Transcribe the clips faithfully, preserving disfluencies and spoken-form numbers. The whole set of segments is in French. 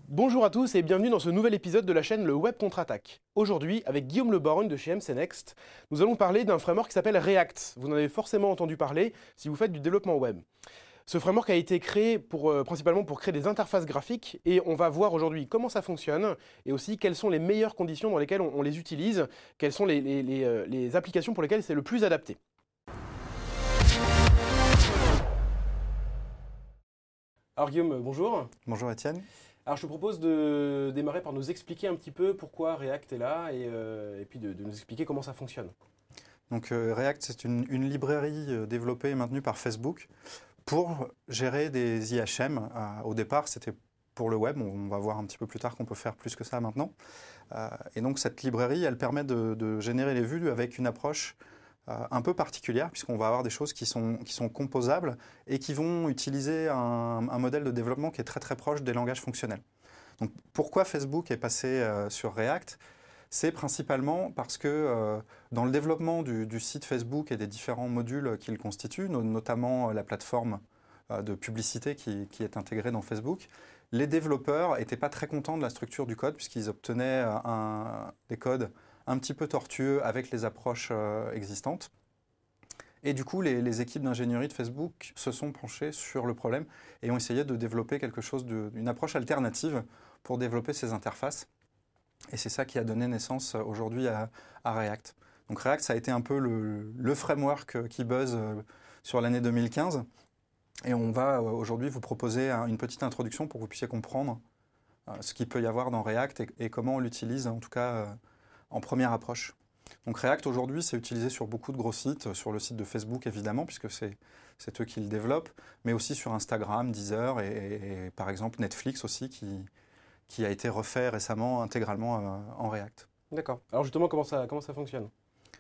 Bonjour à tous et bienvenue dans ce nouvel épisode de la chaîne Le Web Contre-Attaque. Aujourd'hui, avec Guillaume Le Borgne de chez M C Next, nous allons parler d'un framework qui s'appelle React. Vous en avez forcément entendu parler si vous faites du développement web. Ce framework a été créé pour, euh, principalement pour créer des interfaces graphiques et on va voir aujourd'hui comment ça fonctionne et aussi quelles sont les meilleures conditions dans lesquelles on, on les utilise, quelles sont les, les, les, euh, les applications pour lesquelles c'est le plus adapté. Alors Guillaume, bonjour. Bonjour Étienne. Alors je te propose de démarrer par nous expliquer un petit peu pourquoi React est là et, euh, et puis de, de nous expliquer comment ça fonctionne. Donc euh, React, c'est une, une librairie euh, développée et maintenue par Facebook pour gérer des I H M. Euh, au départ, c'était pour le web. On va voir un petit peu plus tard qu'on peut faire plus que ça maintenant. Euh, et donc cette librairie, elle permet de, de générer les vues avec une approche euh, un peu particulière, puisqu'on va avoir des choses qui sont, qui sont composables et qui vont utiliser un, un modèle de développement qui est très très proche des langages fonctionnels. Donc pourquoi Facebook est passé euh, sur React ? C'est principalement parce que euh, dans le développement du, du site Facebook et des différents modules qu'il constitue, no- notamment la plateforme euh, de publicité qui, qui est intégrée dans Facebook, les développeurs n'étaient pas très contents de la structure du code puisqu'ils obtenaient un, des codes un petit peu tortueux avec les approches euh, existantes. Et du coup, les, les équipes d'ingénierie de Facebook se sont penchées sur le problème et ont essayé de développer quelque chose, de, une approche alternative pour développer ces interfaces. Et c'est ça qui a donné naissance aujourd'hui à, à React. Donc React, ça a été un peu le, le framework qui buzz sur l'année deux mille quinze. Et on va aujourd'hui vous proposer une petite introduction pour que vous puissiez comprendre ce qu'il peut y avoir dans React et, et comment on l'utilise, en tout cas en première approche. Donc React aujourd'hui, c'est utilisé sur beaucoup de gros sites, sur le site de Facebook évidemment, puisque c'est, c'est eux qui le développent, mais aussi sur Instagram, Deezer et, et, et par exemple Netflix aussi, qui, qui a été refait récemment intégralement euh, en React. D'accord. Alors justement, comment ça, comment ça fonctionne ?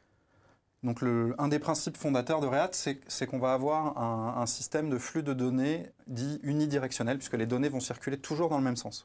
Donc le, un des principes fondateurs de React, c'est, c'est qu'on va avoir un, un système de flux de données dit unidirectionnel, puisque les données vont circuler toujours dans le même sens.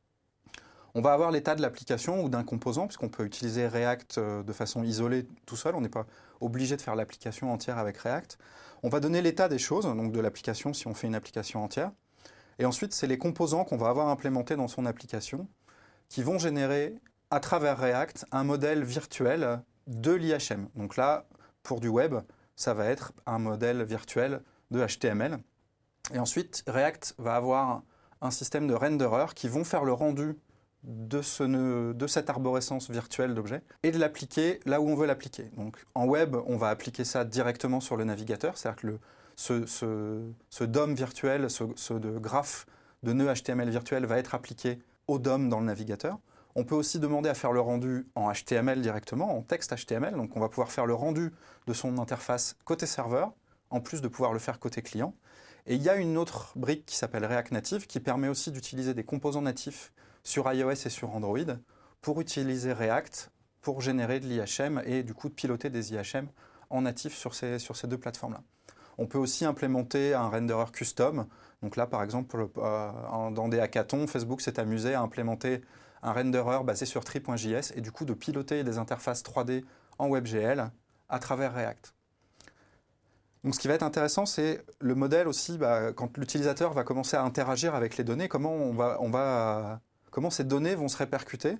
On va avoir l'état de l'application ou d'un composant, puisqu'on peut utiliser React de façon isolée tout seul. On n'est pas obligé de faire l'application entière avec React. On va donner l'état des choses, donc de l'application si on fait une application entière. Et ensuite, c'est les composants qu'on va avoir implémentés dans son application qui vont générer, à travers React, un modèle virtuel de l'I H M. Donc là, pour du web, ça va être un modèle virtuel de H T M L. Et ensuite, React va avoir un système de renderers qui vont faire le rendu de, ce, de cette arborescence virtuelle d'objets et de l'appliquer là où on veut l'appliquer. Donc en web, on va appliquer ça directement sur le navigateur, c'est-à-dire que le, ce, ce, ce D O M virtuel, ce, ce de graphe de nœud H T M L virtuel va être appliqué au D O M dans le navigateur. On peut aussi demander à faire le rendu en H T M L directement, en texte H T M L, donc on va pouvoir faire le rendu de son interface côté serveur, en plus de pouvoir le faire côté client. Et il y a une autre brique qui s'appelle React Native, qui permet aussi d'utiliser des composants natifs sur iOS et sur Android pour utiliser React pour générer de l'I H M et du coup de piloter des I H M en natif sur ces, sur ces deux plateformes-là. On peut aussi implémenter un renderer custom. Donc là, par exemple, euh, dans des hackathons, Facebook s'est amusé à implémenter un renderer basé sur Tree.js et du coup de piloter des interfaces trois D en WebGL à travers React. Donc ce qui va être intéressant, c'est le modèle aussi, bah, quand l'utilisateur va commencer à interagir avec les données, comment, on va, on va, comment ces données vont se répercuter.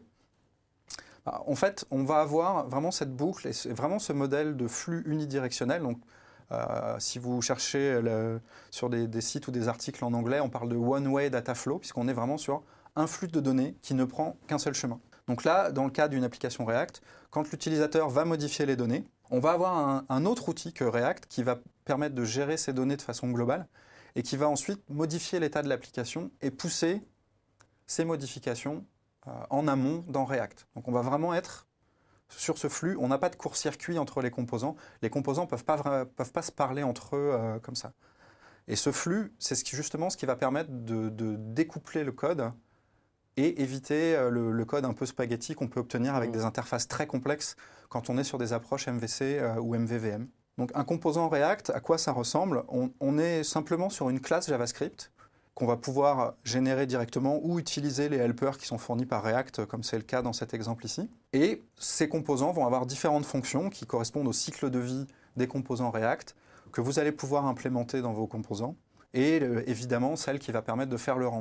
Bah, en fait, on va avoir vraiment cette boucle et vraiment ce modèle de flux unidirectionnel. Donc, euh, si vous cherchez le, sur des, des sites ou des articles en anglais, on parle de one-way data flow, puisqu'on est vraiment sur un flux de données qui ne prend qu'un seul chemin. Donc là, dans le cas d'une application React, quand l'utilisateur va modifier les données, on va avoir un, un autre outil que React qui va permettre de gérer ces données de façon globale et qui va ensuite modifier l'état de l'application et pousser ces modifications euh, en amont dans React. Donc on va vraiment être sur ce flux. On n'a pas de court-circuit entre les composants. Les composants ne peuvent pas, peuvent pas se parler entre eux euh, comme ça. Et ce flux, c'est ce qui, justement ce qui va permettre de, de découpler le code et éviter le, le code un peu spaghetti qu'on peut obtenir avec mmh. des interfaces très complexes quand on est sur des approches M V C euh, ou M V V M. Donc un composant React, à quoi ça ressemble ? on, on est simplement sur une classe JavaScript qu'on va pouvoir générer directement ou utiliser les helpers qui sont fournis par React, comme c'est le cas dans cet exemple ici. Et ces composants vont avoir différentes fonctions qui correspondent au cycle de vie des composants React que vous allez pouvoir implémenter dans vos composants et euh, évidemment celle qui va permettre de faire le rendu.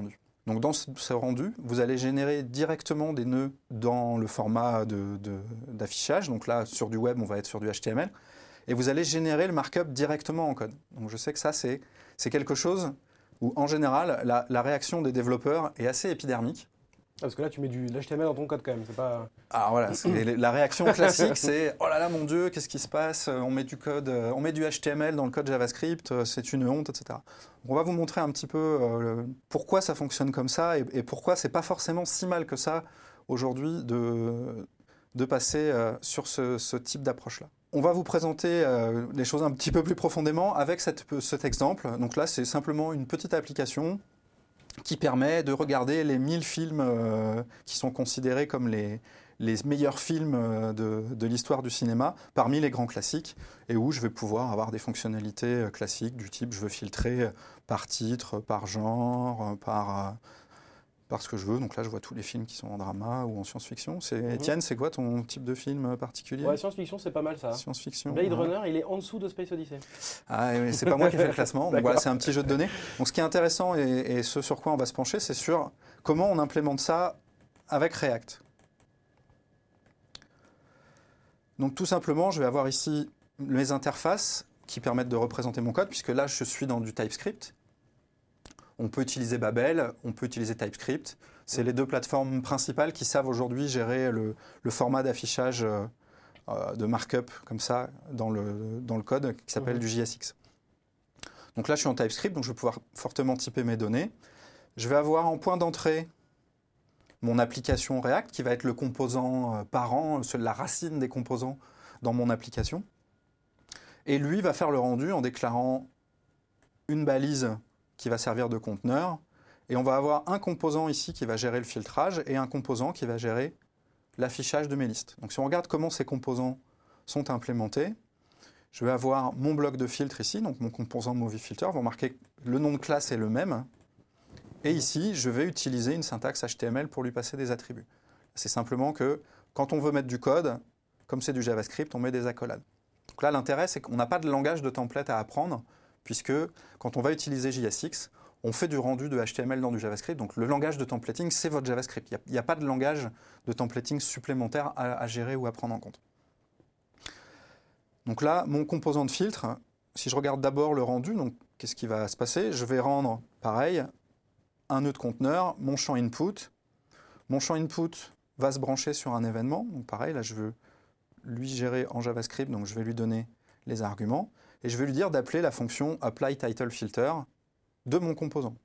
Donc dans ce, ce rendu, vous allez générer directement des nœuds dans le format de, de, d'affichage. Donc là, sur du web, on va être sur du H T M L. Et vous allez générer le markup directement en code. Donc je sais que ça, c'est, c'est quelque chose où, en général, la, la réaction des développeurs est assez épidermique. Ah, parce que là, tu mets du H T M L dans ton code quand même. C'est pas... Alors voilà, c'est, la réaction classique, c'est « Oh là là, mon Dieu, qu'est-ce qui se passe ? On met du code, on met du H T M L dans le code JavaScript, c'est une honte, et cetera » On va vous montrer un petit peu euh, pourquoi ça fonctionne comme ça et, et pourquoi c'est pas forcément si mal que ça aujourd'hui de, de passer euh, sur ce, ce type d'approche-là. On va vous présenter euh, les choses un petit peu plus profondément avec cette, cet exemple. Donc là, c'est simplement une petite application qui permet de regarder les mille films euh, qui sont considérés comme les, les meilleurs films euh, de, de l'histoire du cinéma, parmi les grands classiques, et où je vais pouvoir avoir des fonctionnalités euh, classiques du type je veux filtrer par titre, par genre, par, euh, par ce que je veux. Donc là, je vois tous les films qui sont en drama ou en science-fiction. C'est, mm-hmm. Étienne, c'est quoi ton type de film particulier ? Ouais, science-fiction, c'est pas mal ça. Science-fiction. Blade ouais. Runner, il est en dessous de Space Odyssey. Ah, oui, c'est pas moi qui ai fait le classement. Donc voilà, c'est un petit jeu de données. Donc ce qui est intéressant et, et ce sur quoi on va se pencher, c'est sur comment on implémente ça avec React. Donc tout simplement, je vais avoir ici mes interfaces qui permettent de représenter mon code, puisque là, je suis dans du TypeScript. On peut utiliser Babel, on peut utiliser TypeScript. C'est les deux plateformes principales qui savent aujourd'hui gérer le, le format d'affichage euh, de markup comme ça dans le, dans le code qui s'appelle mmh. du J S X. Donc là, je suis en TypeScript, donc je vais pouvoir fortement typer mes données. Je vais avoir en point d'entrée mon application React qui va être le composant euh, parent, la racine des composants dans mon application. Et lui va faire le rendu en déclarant une balise qui va servir de conteneur. Et on va avoir un composant ici qui va gérer le filtrage et un composant qui va gérer l'affichage de mes listes. Donc si on regarde comment ces composants sont implémentés, je vais avoir mon bloc de filtre ici, donc mon composant MovieFilter. Vous remarquez que le nom de classe est le même. Et ici, je vais utiliser une syntaxe H T M L pour lui passer des attributs. C'est simplement que quand on veut mettre du code, comme c'est du JavaScript, on met des accolades. Donc là, l'intérêt, c'est qu'on n'a pas de langage de template à apprendre, puisque quand on va utiliser J S X, on fait du rendu de H T M L dans du JavaScript. Donc le langage de templating, c'est votre JavaScript. Il n'y a, a pas de langage de templating supplémentaire à, à gérer ou à prendre en compte. Donc là, mon composant de filtre, si je regarde d'abord le rendu, donc qu'est-ce qui va se passer ? Je vais rendre, pareil, un nœud de conteneur, mon champ input. Mon champ input va se brancher sur un événement. Donc pareil, là, je veux lui gérer en JavaScript, donc je vais lui donner les arguments. Et je vais lui dire d'appeler la fonction applyTitleFilter de mon composant.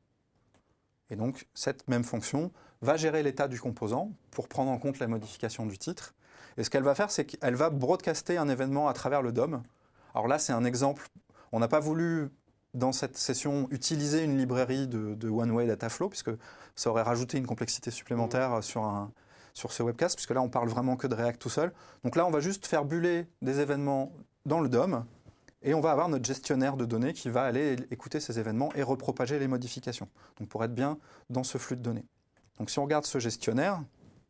Et donc, cette même fonction va gérer l'état du composant pour prendre en compte la modification du titre. Et ce qu'elle va faire, c'est qu'elle va broadcaster un événement à travers le D O M. Alors là, c'est un exemple. On n'a pas voulu, dans cette session, utiliser une librairie de, de One-Way Dataflow, puisque ça aurait rajouté une complexité supplémentaire sur, un, sur ce webcast, puisque là, on parle vraiment que de React tout seul. Donc là, on va juste faire buller des événements dans le D O M, et on va avoir notre gestionnaire de données qui va aller écouter ces événements et repropager les modifications. Donc pour être bien dans ce flux de données. Donc si on regarde ce gestionnaire,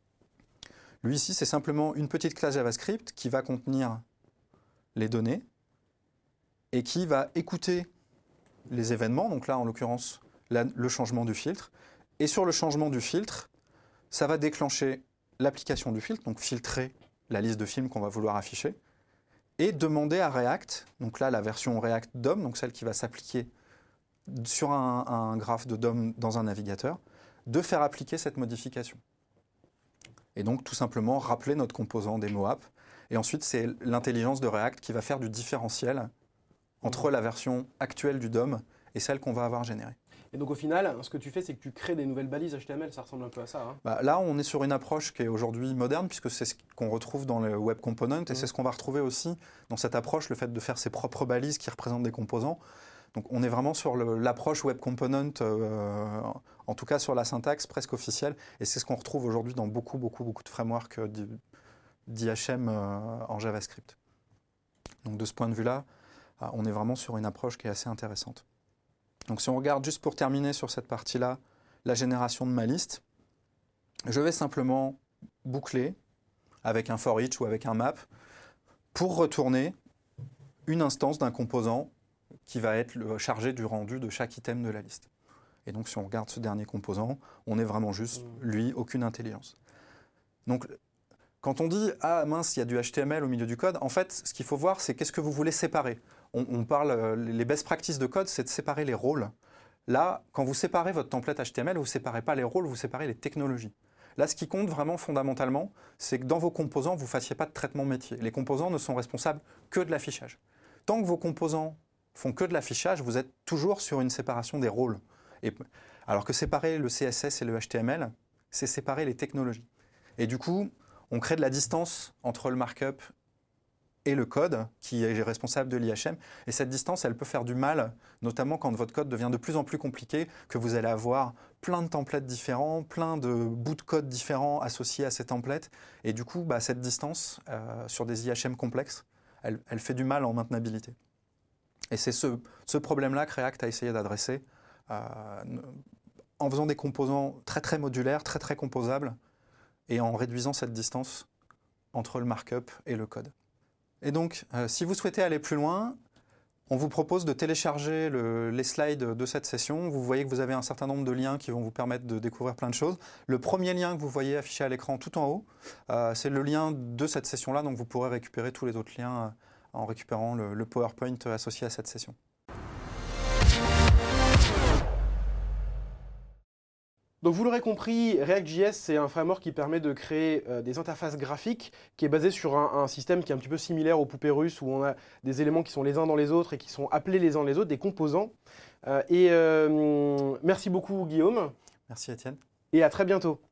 lui ici, c'est simplement une petite classe JavaScript qui va contenir les données et qui va écouter les événements. Donc là, en l'occurrence, la, le changement du filtre. Et sur le changement du filtre, ça va déclencher l'application du filtre, donc filtrer la liste de films qu'on va vouloir afficher, et demander à React, donc là la version React D O M, donc celle qui va s'appliquer sur un, un graphe de D O M dans un navigateur, de faire appliquer cette modification. Et donc tout simplement rappeler notre composant DemoApp. Et ensuite c'est l'intelligence de React qui va faire du différentiel entre la version actuelle du D O M et celle qu'on va avoir générée. Et donc au final, ce que tu fais, c'est que tu crées des nouvelles balises H T M L, ça ressemble un peu à ça. Hein. Bah, là, on est sur une approche qui est aujourd'hui moderne, puisque c'est ce qu'on retrouve dans le Web Component, et mmh. c'est ce qu'on va retrouver aussi dans cette approche, le fait de faire ses propres balises qui représentent des composants. Donc on est vraiment sur le, l'approche Web Component, euh, en tout cas sur la syntaxe presque officielle, et c'est ce qu'on retrouve aujourd'hui dans beaucoup, beaucoup, beaucoup de frameworks d'I H M euh, en JavaScript. Donc de ce point de vue-là, on est vraiment sur une approche qui est assez intéressante. Donc si on regarde juste pour terminer sur cette partie-là, la génération de ma liste, je vais simplement boucler avec un for each ou avec un map pour retourner une instance d'un composant qui va être le chargé du rendu de chaque item de la liste. Et donc, si on regarde ce dernier composant, on est vraiment juste, lui, aucune intelligence. Donc, quand on dit « Ah mince, il y a du H T M L au milieu du code », en fait, ce qu'il faut voir, c'est qu'est-ce que vous voulez séparer. On, on parle, les best practices de code, c'est de séparer les rôles. Là, quand vous séparez votre template H T M L, vous ne séparez pas les rôles, vous séparez les technologies. Là, ce qui compte vraiment fondamentalement, c'est que dans vos composants, vous ne fassiez pas de traitement métier. Les composants ne sont responsables que de l'affichage. Tant que vos composants font que de l'affichage, vous êtes toujours sur une séparation des rôles. Et, alors que séparer le C S S et le H T M L, c'est séparer les technologies. Et du coup, on crée de la distance entre le markup et le code, qui est responsable de l'I H M. Et cette distance, elle peut faire du mal, notamment quand votre code devient de plus en plus compliqué, que vous allez avoir plein de templates différents, plein de bouts de code différents associés à ces templates. Et du coup, bah, cette distance, euh, sur des I H M complexes, elle, elle fait du mal en maintenabilité. Et c'est ce, ce problème-là que React a essayé d'adresser euh, en faisant des composants très très modulaires, très très composables, et en réduisant cette distance entre le markup et le code. Et donc, euh, si vous souhaitez aller plus loin, on vous propose de télécharger le, les slides de cette session. Vous voyez que vous avez un certain nombre de liens qui vont vous permettre de découvrir plein de choses. Le premier lien que vous voyez affiché à l'écran tout en haut, euh, c'est le lien de cette session-là, donc vous pourrez récupérer tous les autres liens euh, en récupérant le, le PowerPoint associé à cette session. Donc vous l'aurez compris, React.js, c'est un framework qui permet de créer euh, des interfaces graphiques, qui est basé sur un, un système qui est un petit peu similaire aux poupées russes, où on a des éléments qui sont les uns dans les autres et qui sont appelés les uns les autres, des composants. Euh, et euh, merci beaucoup Guillaume. Merci Étienne. Et à très bientôt.